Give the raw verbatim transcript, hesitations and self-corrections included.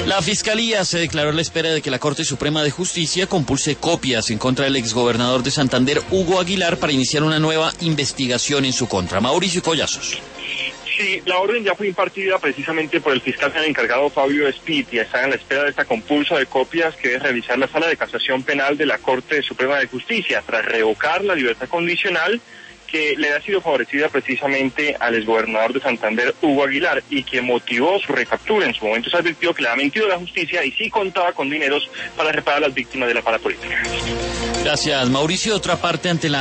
La Fiscalía se declaró a la espera de que la Corte Suprema de Justicia compulse copias en contra del exgobernador de Santander, Hugo Aguilar, para iniciar una nueva investigación en su contra. Mauricio Collazos. Sí, la orden ya fue impartida precisamente por el fiscal encargado Fabio Espit y está en la espera de esta compulsa de copias que debe realizar la Sala de Casación Penal de la Corte Suprema de Justicia tras revocar la libertad condicional que le ha sido favorecida precisamente al exgobernador de Santander, Hugo Aguilar, y que motivó su recaptura. En su momento se advirtió que le ha mentido la justicia y sí contaba con dineros para reparar a las víctimas de la parapolítica. Gracias, Mauricio. Otra parte ante la